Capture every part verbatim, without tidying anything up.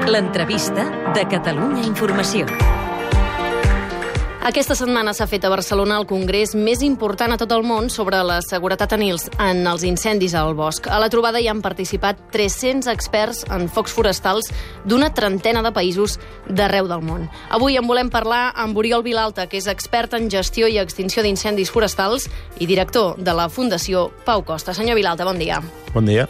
L'entrevista de Catalunya Informació. Aquesta setmana s'ha fet a Barcelona el congrés més important a tot el món sobre la seguretat en els, en els incendis al bosc. A la trobada hi han participat tres-cents experts en focs forestals d'una trentena de països d'arreu del món. Avui en volem parlar amb Oriol Vilalta, que és expert en gestió i extinció d'incendis forestals i director de la Fundació Pau Costa. Senyor Vilalta, bon dia. Bon dia.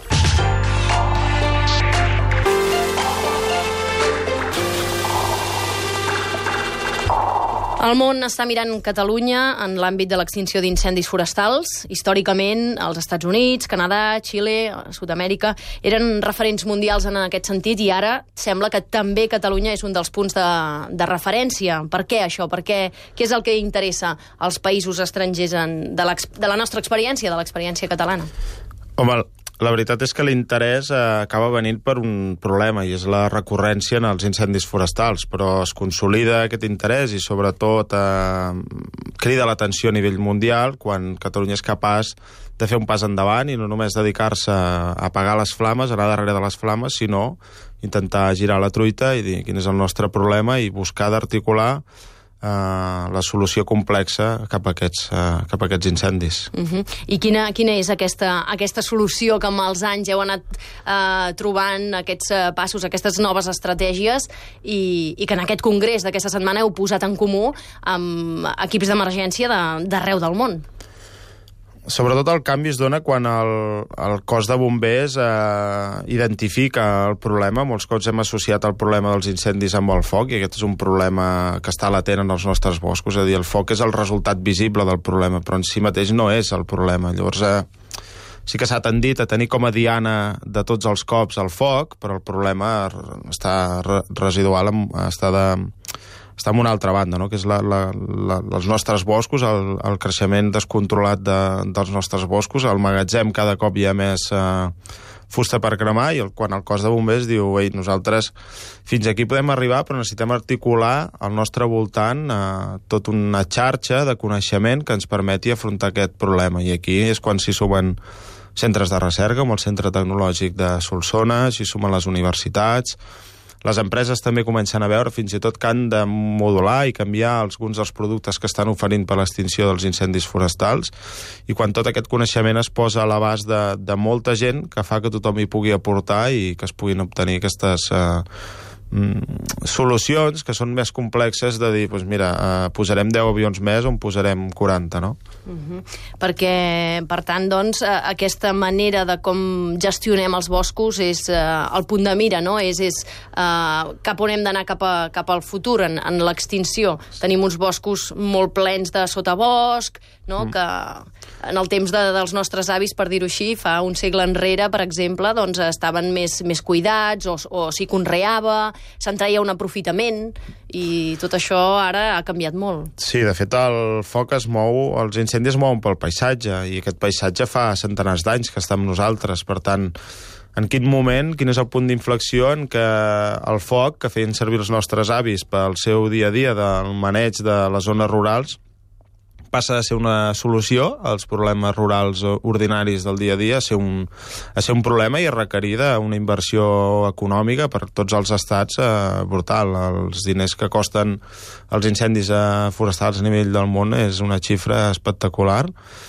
El món està mirant Catalunya en l'àmbit de l'extinció d'incendis forestals. Històricament, els Estats Units, Canadà, Xile, Sud-amèrica eren referents mundials en aquest sentit i ara sembla que també Catalunya és un dels punts de, de referència. Per què això? Per què, què és el que interessa als països estrangers en, de, de la nostra experiència, de l'experiència catalana? Home, la veritat és que l'interès eh, acaba venint per un problema, i és la recurrència en els incendis forestals, però es consolida aquest interès i sobretot eh, crida l'atenció a nivell mundial quan Catalunya és capaç de fer un pas endavant i no només dedicar-se a apagar les flames, anar darrere de les flames, sinó intentar girar la truita i dir quin és el nostre problema i buscar d'articular Uh, la solució complexa cap a aquests, uh, cap a aquests incendis. Uh-huh. I quina, quina és aquesta, aquesta solució que amb els anys heu anat uh, trobant, aquests uh, passos, aquestes noves estratègies i, i que en aquest congrés d'aquesta setmana heu posat en comú amb equips d'emergència d'arreu del món? Sobretot el canvi es dona quan el, el cos de bombers eh, identifica el problema. Molts cops hem associat el problema dels incendis amb el foc, i aquest és un problema que està latent en els nostres boscos. És a dir, el foc és el resultat visible del problema, però en si mateix no és el problema. Llavors, eh, sí que s'ha tendit a tenir com a diana de tots els cops el foc, però el problema està residual, està de... està en una altra banda, no? Que és la, la, la, els nostres boscos, el, el creixement descontrolat de, dels nostres boscos, al magatzem cada cop hi ha més eh, fusta per cremar, i el, quan el cos de bombers diu ei, nosaltres fins aquí podem arribar, però necessitem articular al nostre voltant eh, tota una xarxa de coneixement que ens permeti afrontar aquest problema, i aquí és quan s'hi sumen centres de recerca, com el Centre Tecnològic de Solsona, s'hi sumen les universitats. Les empreses també comencen a veure fins i tot que han de modular i canviar alguns dels productes que estan oferint per l'extinció dels incendis forestals, i quan tot aquest coneixement es posa a l'abast de, de molta gent, que fa que tothom hi pugui aportar i que es puguin obtenir aquestes eh, mm, solucions que són més complexes de dir, doncs mira, eh, posarem deu avions més o en posarem quaranta, no? Uh-huh. Perquè, per tant, doncs, aquesta manera de com gestionem els boscos és eh, el punt de mira, no? És, és eh, cap on hem d'anar cap, a, cap al futur, en, en l'extinció. Tenim uns boscos molt plens de sotabosc, no? Mm. Que en el temps de, dels nostres avis, per dir-ho així, fa un segle enrere, per exemple, doncs estaven més, més cuidats o, o s'hi conreava, se'n traia un aprofitament, i tot això ara ha canviat molt. Sí, de fet el foc es mou, els incendis es mouen pel paisatge, i aquest paisatge fa centenars d'anys que està amb nosaltres. Per tant, en quin moment, quin és el punt d'inflexió en què el foc que feien servir els nostres avis pel seu dia a dia del maneig de les zones rurals passa a ser una solució als problemes rurals ordinaris del dia a dia, a ser un, a ser un problema i a requerir una inversió econòmica per tots els estats eh, brutal. Els diners que costen els incendis eh, forestals a nivell del món és una xifra espectacular,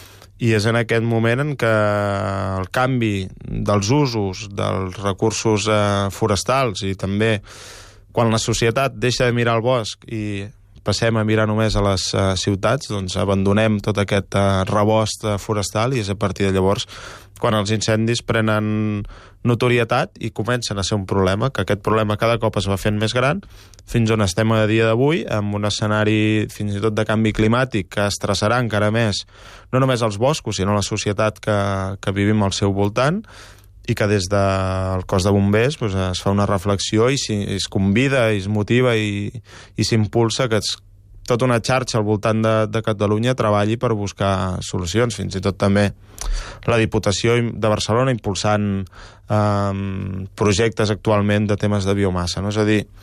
i és en aquest moment en què el canvi dels usos dels recursos eh, forestals, i també quan la societat deixa de mirar el bosc i passem a mirar només a les uh, ciutats, doncs abandonem tot aquest uh, rebost uh, forestal, i és a partir de llavors quan els incendis prenen notorietat i comencen a ser un problema, que aquest problema cada cop es va fent més gran, fins on estem a dia d'avui, amb un escenari fins i tot de canvi climàtic que estressarà encara més no només els boscos, sinó la societat que, que vivim al seu voltant, i que des del cos de bombers doncs, es fa una reflexió i si, es convida, i es motiva i, i s'impulsa que es, tota una xarxa al voltant de, de Catalunya treballi per buscar solucions. Fins i tot també la Diputació de Barcelona impulsant eh, projectes actualment de temes de biomassa, no? És a dir,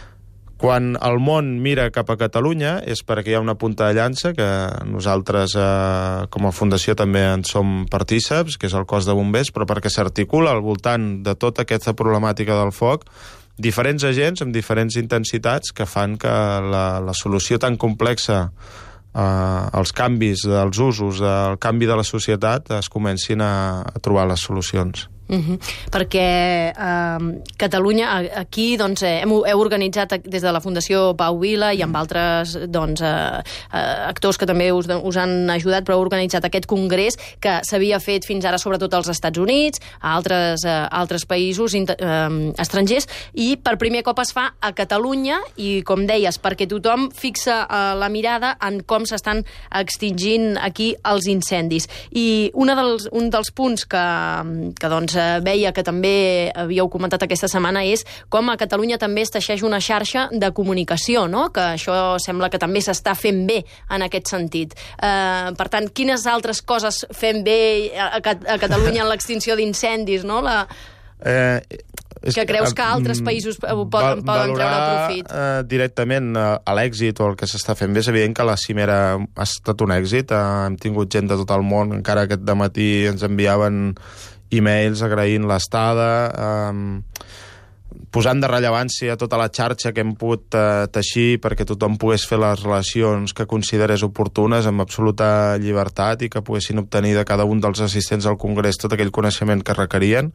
quan el món mira cap a Catalunya és perquè hi ha una punta de llança que nosaltres eh, com a fundació també en som partíceps, que és el cos de bombers, però perquè s'articula al voltant de tota aquesta problemàtica del foc diferents agents amb diferents intensitats que fan que la, la solució tan complexa eh, els canvis dels usos, el canvi de la societat, es comencin a, a trobar les solucions. Uh-huh. Perquè eh, Catalunya, aquí doncs, eh, hem, heu organitzat des de la Fundació Pau Vila i amb altres doncs, eh, eh, actors que també us, us han ajudat, però heu organitzat aquest congrés que s'havia fet fins ara sobretot als Estats Units, a altres, eh, altres països inter, eh, estrangers, i per primer cop es fa a Catalunya, i com deies, perquè tothom fixa eh, la mirada en com s'estan extingint aquí els incendis. I una dels, un dels punts que, que doncs, veia que també havíeu comentat aquesta setmana és com a Catalunya també es teixeix una xarxa de comunicació, no? Que això sembla que també s'està fent bé en aquest sentit. Eh, per tant, quines altres coses fem bé a, a Catalunya en l'extinció d'incendis, no? La... Eh, que creus que altres països poden, poden treure profit? Eh, directament eh, a l'èxit o el que s'està fent bé, és evident que la cimera ha estat un èxit. Eh, hem tingut gent de tot el món, encara aquest dematí ens enviaven e-mails agraint l'estada, eh, posant de rellevància tota la xarxa que hem pogut eh, teixir perquè tothom pogués fer les relacions que considerés oportunes amb absoluta llibertat i que poguessin obtenir de cada un dels assistents al Congrés tot aquell coneixement que requerien.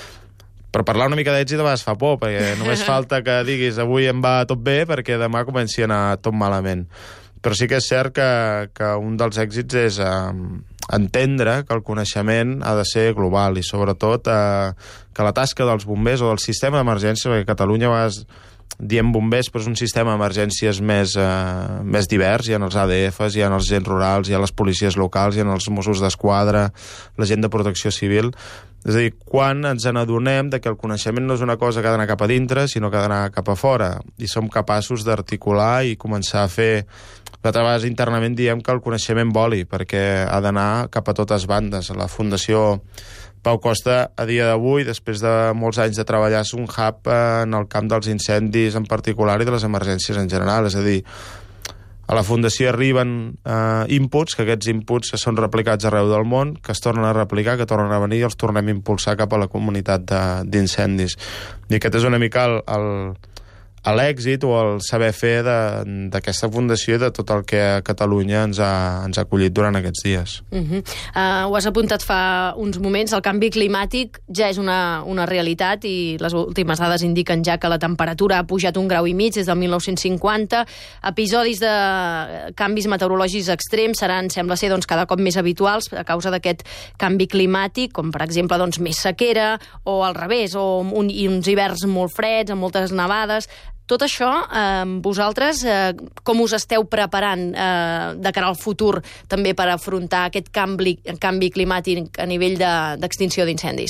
Per parlar una mica d'èxit a vegades fa por, perquè només falta que diguis avui em va tot bé perquè demà comenci a anar tot malament. Però sí que és cert que, que un dels èxits és eh, entendre que el coneixement ha de ser global i sobretot eh, que la tasca dels bombers o del sistema d'emergència, perquè a Catalunya a vegades diem bombers, però és un sistema d'emergències més, eh, més divers. Hi ha els A D Fs, hi ha els agents rurals, hi ha les policies locals, hi ha els Mossos d'Esquadra, la gent de protecció civil. És a dir, quan ens n'adonem de que el coneixement no és una cosa que ha d'anar cap a dintre, sinó que ha d'anar cap a fora, i som capaços d'articular i començar a fer... D'altres vegades internament diem que el coneixement voli, perquè ha d'anar cap a totes bandes. La Fundació Pau Costa, a dia d'avui, després de molts anys de treballar, és un hub en el camp dels incendis en particular i de les emergències en general. És a dir, a la Fundació arriben eh, inputs, que aquests inputs són replicats arreu del món, que es tornen a replicar, que tornen a venir i els tornem a impulsar cap a la comunitat d'incendis. I aquest és una mica el... el a l'èxit o el saber fer d'aquesta fundació i de tot el que a Catalunya ens ha, ens ha acollit durant aquests dies. Uh-huh. uh, ho has apuntat fa uns moments, el canvi climàtic ja és una, una realitat i les últimes dades indiquen ja que la temperatura ha pujat un grau i mig des del mil nou-cents cinquanta. Episodis de canvis meteorològics extrems seran, sembla ser, doncs, cada cop més habituals a causa d'aquest canvi climàtic, com per exemple doncs, més sequera o al revés, o un, i uns hiverns molt freds, amb moltes nevades. Tot això, eh, vosaltres, eh, com us esteu preparant eh, de cara al futur també per afrontar aquest canvi, canvi climàtic a nivell d'extinció de, d'incendis?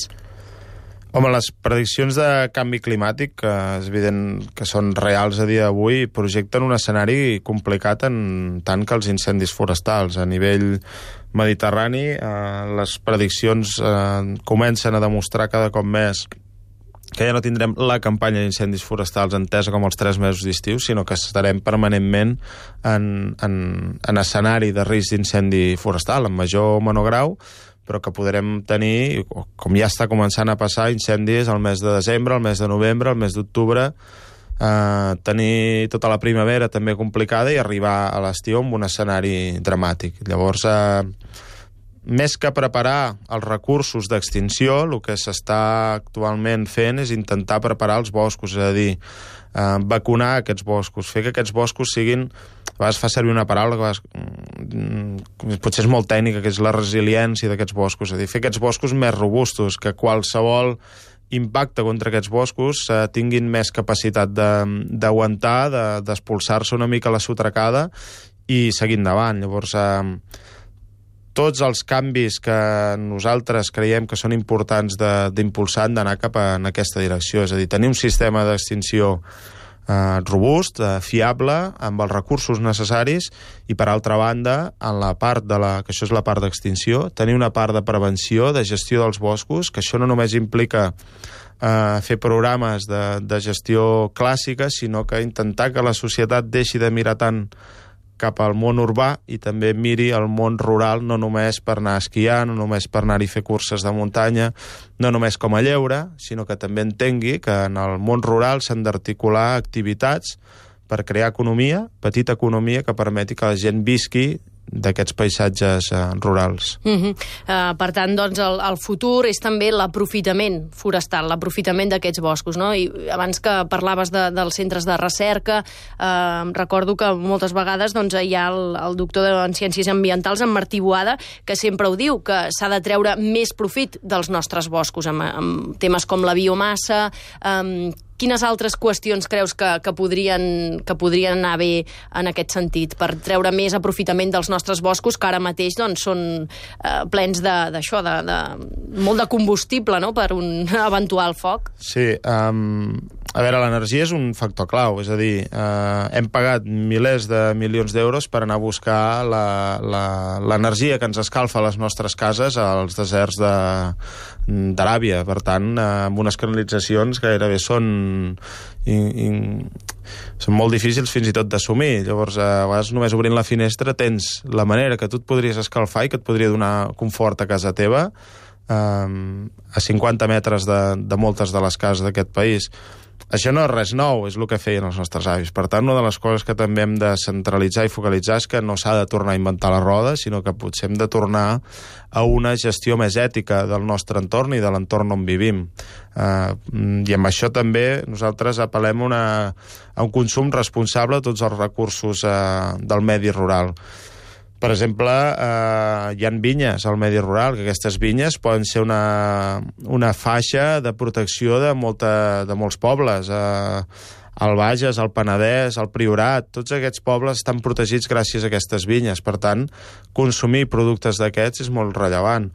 Home, les prediccions de canvi climàtic, que és evident que són reals a dia d'avui, projecten un escenari complicat en tant que els incendis forestals. A nivell mediterrani, eh, les prediccions eh, comencen a demostrar cada cop més que ja no tindrem la campanya d'incendis forestals entesa com els tres mesos d'estiu, sinó que estarem permanentment en, en, en escenari de risc d'incendi forestal, en major o menor grau, però que podrem tenir, com ja està començant a passar, incendis al mes de desembre, al mes de novembre, al mes d'octubre, eh, tenir tota la primavera també complicada i arribar a l'estiu amb un escenari dramàtic. Llavors, eh, més que preparar els recursos d'extinció, el que s'està actualment fent és intentar preparar els boscos, és a dir, eh, vacunar aquests boscos, fer que aquests boscos siguin... A vegades fa servir una paraula que vegades, potser és molt tècnica, que és la resiliència d'aquests boscos, és a dir, fer aquests boscos més robustos, que qualsevol impacte contra aquests boscos eh, tinguin més capacitat d'aguantar, de, d'expulsar-se una mica la sotracada i seguir endavant. Llavors, eh, tots els canvis que nosaltres creiem que són importants d'impulsar han d'anar cap a, en aquesta direcció. És a dir, tenir un sistema d'extinció eh, robust, eh, fiable, amb els recursos necessaris i, per altra banda, en la part de la, que això és la part d'extinció, tenir una part de prevenció, de gestió dels boscos, que això no només implica eh, fer programes de, de gestió clàssica, sinó que intentar que la societat deixi de mirar tant cap al món urbà i també miri el món rural, no només per anar a esquiar, no només per anar-hi a fer curses de muntanya, no només com a lleure, sinó que també entengui que en el món rural s'han d'articular activitats per crear economia, petita economia, que permeti que la gent visqui d'aquests paisatges eh, rurals. Uh-huh. uh, per tant, doncs, el, el futur és també l'aprofitament forestal, l'aprofitament d'aquests boscos, no? I abans que parlaves de, dels centres de recerca, eh, recordo que moltes vegades doncs, hi ha el, el doctor en Ciències Ambientals, en Martí Boada, que sempre ho diu, que s'ha de treure més profit dels nostres boscos, amb, amb temes com la biomassa. eh, Quines altres qüestions creus que, que, podrien, que podrien anar bé en aquest sentit, per treure més aprofitament dels nostres boscos, que ara mateix doncs, són eh, plens d'això, de, de, de molt de combustible, no?, per un eventual foc? Sí, um, a veure, l'energia és un factor clau, és a dir, uh, hem pagat milers de milions d'euros per anar a buscar l'energia que ens escalfa a les nostres cases als deserts de d'Aràbia, per tant, eh, amb unes canalitzacions que gairebé són in, in, són molt difícils fins i tot d'assumir. Llavors, a vegades només obrint la finestra tens la manera que tu et podries escalfar i que et podria donar confort a casa teva eh, a cinquanta metres de, de moltes de les cases d'aquest país. Això no és res nou, és el que feien els nostres avis. Per tant, una de les coses que també hem de centralitzar i focalitzar és que no s'ha de tornar a inventar la roda, sinó que potser hem de tornar a una gestió més ètica del nostre entorn i de l'entorn on vivim. Uh, I amb això també nosaltres apel·lem una, a un consum responsable de tots els recursos uh, del medi rural. Per exemple, eh, hi ha vinyes al medi rural, que aquestes vinyes poden ser una, una faixa de protecció de, molta, de molts pobles. Eh, al Bages, al Penedès, al Priorat, tots aquests pobles estan protegits gràcies a aquestes vinyes. Per tant, consumir productes d'aquests és molt rellevant.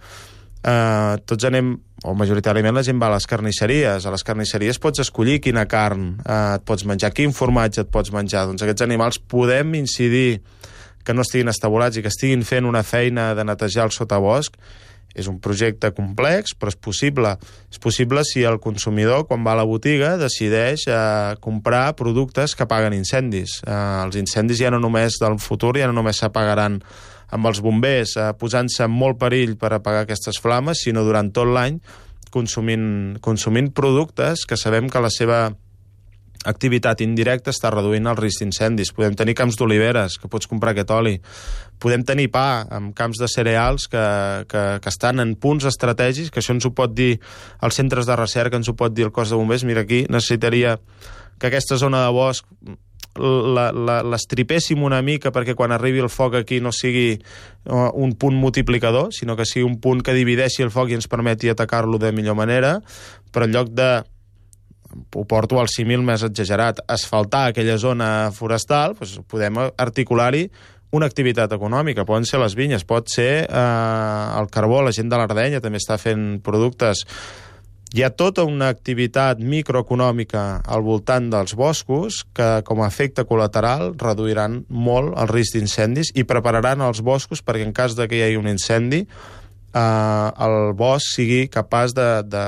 Eh, tots anem, o majoritàriament la gent va a les carnisseries. A les carnisseries pots escollir quina carn eh, et pots menjar, quin formatge et pots menjar. Doncs aquests animals podem incidir que no estiguin estabulats i que estiguin fent una feina de netejar el sotabosc. És un projecte complex, però és possible. És possible si el consumidor, quan va a la botiga, decideix eh, comprar productes que apaguen incendis. Eh, els incendis ja no només del futur, ja no només s'apagaran amb els bombers eh, posant-se en molt perill per apagar aquestes flames, sinó durant tot l'any consumint, consumint productes que sabem que la seva activitat indirecta està reduint el risc d'incendis. Podem tenir camps d'oliveres, que pots comprar aquest oli. Podem tenir pa amb camps de cereals que, que, que estan en punts estratègics, que això ens ho pot dir els centres de recerca, ens ho pot dir el cos de bombers. Mira, aquí necessitaria que aquesta zona de bosc l'estripéssim una mica perquè quan arribi el foc aquí no sigui un punt multiplicador, sinó que sigui un punt que divideixi el foc i ens permeti atacar-lo de millor manera, però en lloc de, ho porto al símil més exagerat, asfaltar aquella zona forestal, doncs podem articular-hi una activitat econòmica. Poden ser les vinyes, pot ser eh, el carbó, la gent de l'Ardenya també està fent productes. Hi ha tota una activitat microeconòmica al voltant dels boscos que, com a efecte col·lateral, reduiran molt el risc d'incendis i prepararan els boscos perquè en cas de que hi hagi un incendi eh, el bosc sigui capaç de... de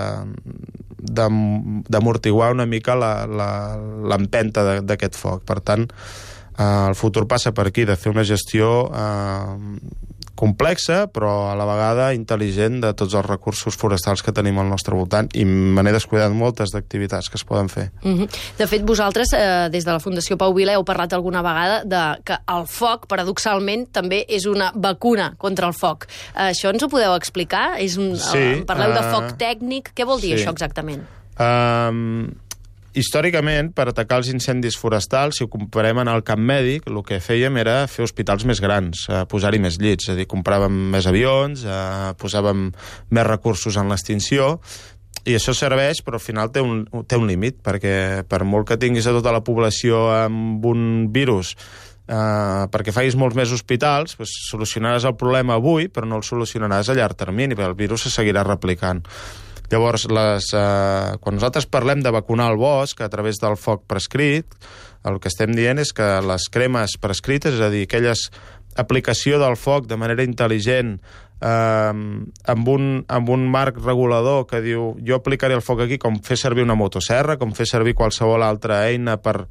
d'amortiguar una mica l'empenta d'aquest foc. Per tant, eh, el futur passa per aquí, de fer una gestió eh, complexa, però a la vegada intel·ligent de tots els recursos forestals que tenim al nostre voltant, i me n'he descuidat moltes d'activitats que es poden fer. Mm-hmm. De fet, vosaltres, eh, des de la Fundació Pau Vila, heu parlat alguna vegada de que el foc, paradoxalment, també és una vacuna contra el foc. Eh, això ens ho podeu explicar? És un, sí, eh, parleu uh, de foc tècnic. Què vol dir sí. això exactament? Um, històricament, per atacar els incendis forestals, si ho comparem en el camp mèdic, el que fèiem era fer hospitals més grans, eh, posar-hi més llits, és a dir, compràvem més avions, eh, posàvem més recursos en l'extinció, i això serveix, però al final té un, té un límit, perquè per molt que tinguis a tota la població amb un virus, eh, perquè facis molts més hospitals, doncs solucionaràs el problema avui, però no el solucionaràs a llarg termini, perquè el virus se seguirà replicant. Llavors, les, eh, quan nosaltres parlem de vacunar el bosc a través del foc prescrit, el que estem dient és que les cremes prescrites, és a dir, aquelles aplicació del foc de manera intel·ligent, eh, amb, un, amb un marc regulador que diu jo aplicaré el foc aquí com fer servir una motosserra, com fer servir qualsevol altra eina per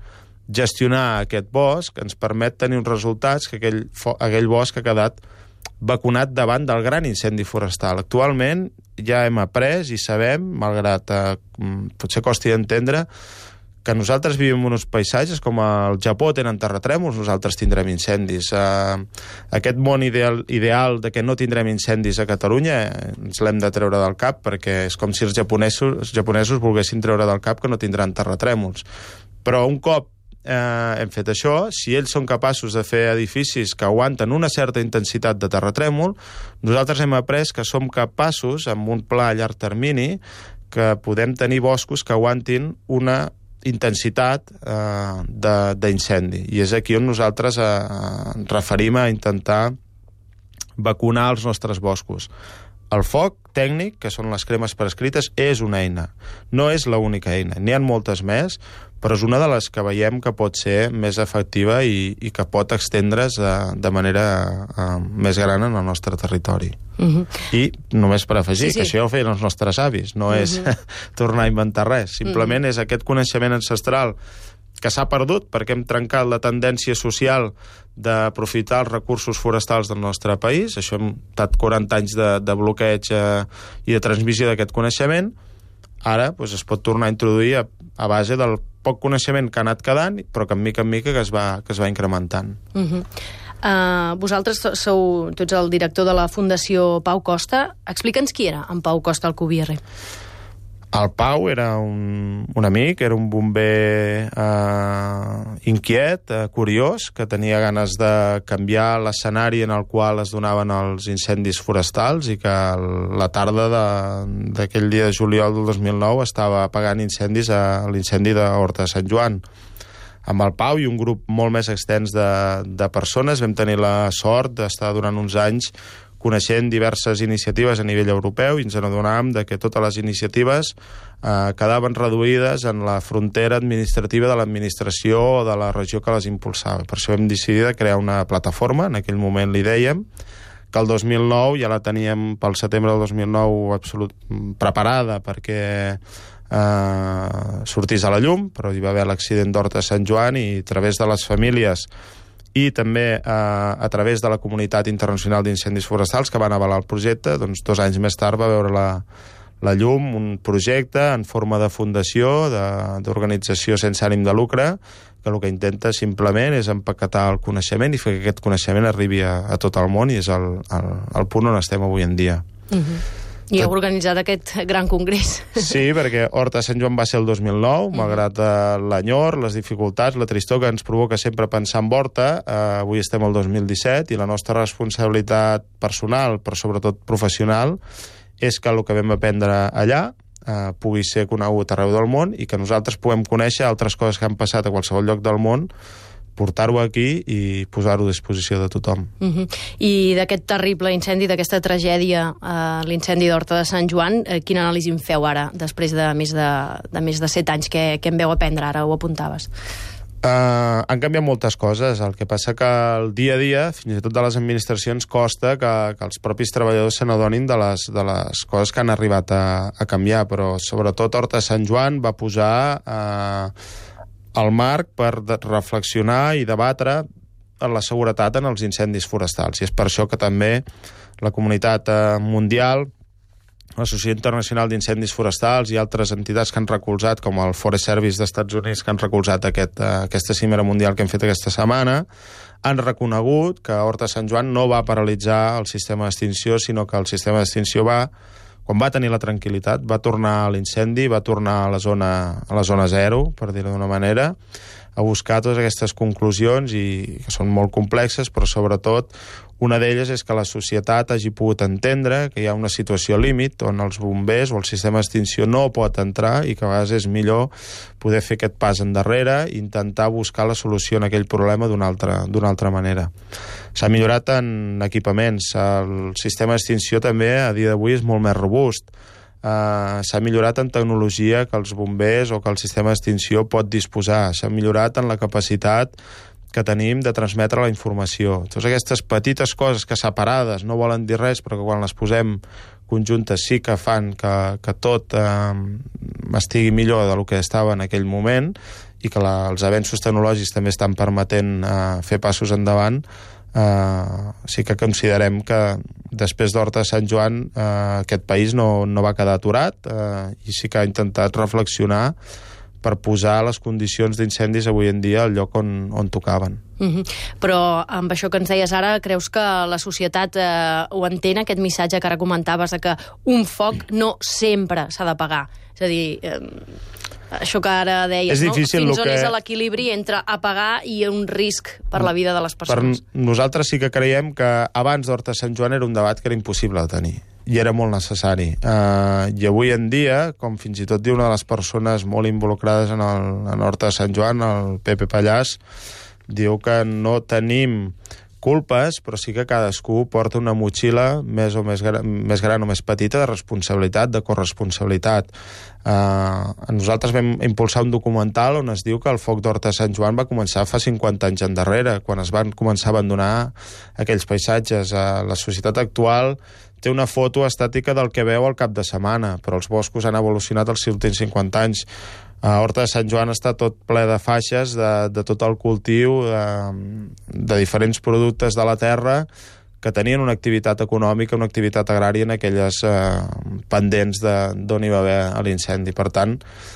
gestionar aquest bosc ens permet tenir uns resultats que aquell, aquell bosc ha quedat vacunat davant del gran incendi forestal. Actualment ja hem après i sabem, malgrat eh, potser costi d'entendre, que nosaltres vivim en uns paisatges com el Japó tenen terratrèmols, nosaltres tindrem incendis. Uh, aquest món ideal, ideal de que no tindrem incendis a Catalunya ens l'hem de treure del cap, perquè és com si els japonesos, els japonesos volguessin treure del cap que no tindran terratrèmols. Però un cop eh, hem fet això, si ells són capaços de fer edificis que aguanten una certa intensitat de terratrèmol, nosaltres hem après que som capaços, amb un pla a llarg termini, que podem tenir boscos que aguantin una intensitat eh, d'incendi. I és aquí on nosaltres eh, ens referim a intentar vacunar els nostres boscos. El foc tècnic, que són les cremes prescrites, és una eina. No és l'única eina. N'hi ha moltes més, però és una de les que veiem que pot ser més efectiva i, i que pot extendre's de, de manera uh, més gran en el nostre territori. Uh-huh. I només per afegir, sí, sí. que això ja ho feien els nostres avis, no uh-huh. és tornar a inventar res. Simplement uh-huh. és aquest coneixement ancestral que s'ha perdut perquè hem trencat la tendència social d'aprofitar els recursos forestals del nostre país. Això hem estat quaranta anys de, de bloqueig eh, i de transmissió d'aquest coneixement. Ara doncs, es pot tornar a introduir a, a base del poc coneixement que ha anat quedant, però que en mica en mica que es va, que es va incrementant. Uh-huh. Uh, vosaltres sou, tu ets el director de la Fundació Pau Costa. Explica'ns qui era en Pau Costa Alcubierre. El Pau era un, un amic, era un bomber eh, inquiet, eh, curiós, que tenia ganes de canviar l'escenari en el qual es donaven els incendis forestals i que la tarda d'aquell dia de juliol del dos mil nou estava apagant incendis a l'incendi d'Horta de Sant Joan. Amb el Pau i un grup molt més extens de, de persones vam tenir la sort d'estar durant uns anys coneixent diverses iniciatives a nivell europeu i ens adonàvem de que totes les iniciatives eh, quedaven reduïdes en la frontera administrativa de l'administració o de la regió que les impulsava. Per això vam decidir de crear una plataforma, en aquell moment li dèiem, que el dos mil nou ja la teníem pel setembre del dos mil nou absolut preparada perquè eh, sortís a la llum, però hi va haver l'accident d'Horta de Sant Joan i a través de les famílies i també eh, a través de la comunitat internacional d'incendis forestals que van avalar el projecte, doncs dos anys més tard va veure la, la llum, un projecte en forma de fundació, d'organització sense ànim de lucre, que el que intenta simplement és empaquetar el coneixement i fer que aquest coneixement arribi a, a tot el món i és el, el, el punt on estem avui en dia. Uh-huh. I heu organitzat aquest gran congrés. Sí, perquè Horta de Sant Joan va ser el dos mil nou, mm. malgrat uh, l'enyor, les dificultats, la tristor que ens provoca sempre pensar en Horta, uh, avui estem al dos mil disset i la nostra responsabilitat personal, però sobretot professional, és que el que vam aprendre allà uh, pugui ser conegut arreu del món i que nosaltres puguem conèixer altres coses que han passat a qualsevol lloc del món, portar-ho aquí i posar-ho a disposició de tothom. Uh-huh. I d'aquest terrible incendi, d'aquesta tragèdia, eh, l'incendi d'Horta de Sant Joan, eh, quina anàlisi en feu ara, després de més de, de més de set anys? Què, què en veu aprendre ara? Ho apuntaves. Uh, han canviat moltes coses. El que passa que el dia a dia, fins i tot de les administracions, costa que, que els propis treballadors se n'adonin de les, de les coses que han arribat a, a canviar, però sobretot Horta de Sant Joan va posar uh, el marc per reflexionar i debatre en la seguretat en els incendis forestals. I és per això que també la comunitat mundial, l'Associació Internacional d'Incendis Forestals i altres entitats que han recolzat, com el Forest Service dels Estats Units, que han recolzat aquest, aquesta cimera mundial que hem fet aquesta setmana, han reconegut que Horta de Sant Joan no va paralitzar el sistema d'extinció, sinó que el sistema d'extinció va, quan va tenir la tranquil·litat, va tornar a l'incendi, va tornar a la zona, a la zona zero, per dir-ho d'una manera, a buscar totes aquestes conclusions i que són molt complexes, però sobretot una d'elles és que la societat hagi pogut entendre que hi ha una situació límit on els bombers o el sistema d'extinció no pot entrar i que a vegades és millor poder fer aquest pas endarrere i intentar buscar la solució en aquell problema d'una altra, d'una altra manera. S'ha millorat en equipaments, el sistema d'extinció també a dia d'avui és molt més robust. Uh, s'ha millorat en tecnologia que els bombers o que el sistema d'extinció pot disposar, s'ha millorat en la capacitat que tenim de transmetre la informació. Totes aquestes petites coses que separades no volen dir res, però que quan les posem conjuntes sí que fan que, que tot eh, estigui millor del que estava en aquell moment, i que la, els avenços tecnològics també estan permetent eh, fer passos endavant, eh, sí que considerem que després d'Horta de Sant Joan eh, aquest país no, no va quedar aturat eh, i sí que ha intentat reflexionar per posar les condicions d'incendis avui en dia al lloc on, on tocaven. Mm-hmm. Però amb això que ens deies ara, creus que la societat eh, ho entén, aquest missatge que ara comentaves de que un foc no sempre s'ha de pagar? És a dir, eh, això que ara deies, és no? difícil, Fins on que... és l'equilibri entre apagar i un risc per la vida de les persones? Per nosaltres sí que creiem que abans d'Horta de Sant Joan era un debat que era impossible de tenir i era molt necessari. Uh, I avui en dia, com fins i tot diu una de les persones molt involucrades en, el, en Horta de Sant Joan, el Pepe Pallàs, diu que no tenim culpes, però sí que cadascú porta una motxilla més o més, gran, més gran o més petita de responsabilitat, de corresponsabilitat. Uh, nosaltres vam impulsar un documental on es diu que el foc d'Horta de Sant Joan va començar fa cinquanta anys endarrere, quan es van començar a abandonar aquells paisatges. Uh, la societat actual té una foto estàtica del que veu al cap de setmana, però els boscos han evolucionat els últims cinquanta anys. A Horta de Sant Joan està tot ple de faixes, de, de tot el cultiu, de, de diferents productes de la terra que tenien una activitat econòmica, una activitat agrària en aquelles eh, pendents d'on hi va haver l'incendi. Per tant,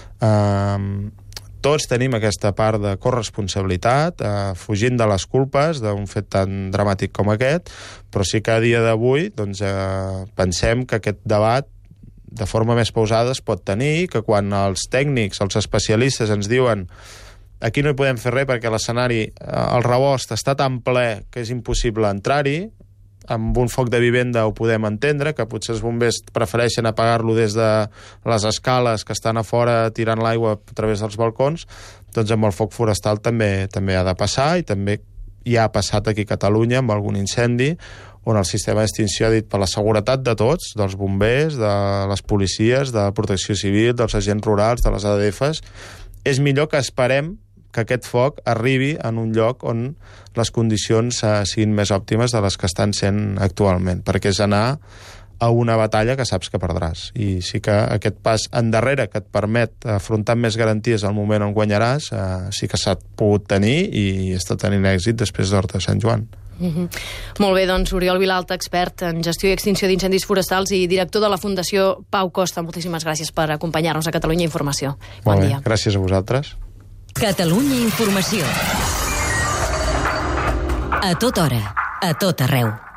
eh, tots tenim aquesta part de corresponsabilitat, eh, fugint de les culpes d'un fet tan dramàtic com aquest, però sí que a dia d'avui doncs, eh, pensem que aquest debat de forma més pausada es pot tenir, que quan els tècnics, els especialistes ens diuen aquí no hi podem fer res perquè l'escenari, el rebost està tan ple que és impossible entrar-hi, amb un foc de vivenda ho podem entendre, que potser els bombers prefereixen apagar-lo des de les escales que estan a fora tirant l'aigua a través dels balcons, doncs amb el foc forestal també també ha de passar, i també ja ha passat aquí a Catalunya amb algun incendi on el sistema d'extinció ha dit per la seguretat de tots, dels bombers, de les policies, de la protecció civil, dels agents rurals, de les A D Fs, és millor que esperem que aquest foc arribi en un lloc on les condicions eh, siguin més òptimes de les que estan sent actualment, perquè és anar a una batalla que saps que perdràs. I sí que aquest pas endarrere que et permet afrontar amb més garanties el moment on guanyaràs, eh, sí que s'ha pogut tenir i està tenint èxit després d'Horta de Sant Joan. Mm-hmm. Molt bé, doncs Oriol Vilalta, expert en gestió i extinció d'incendis forestals i director de la Fundació Pau Costa. Moltíssimes gràcies per acompanyar-nos a Catalunya Informació. Molt bon bé, dia. Gràcies a vosaltres. Catalunya Informació. A tota hora, a tot arreu.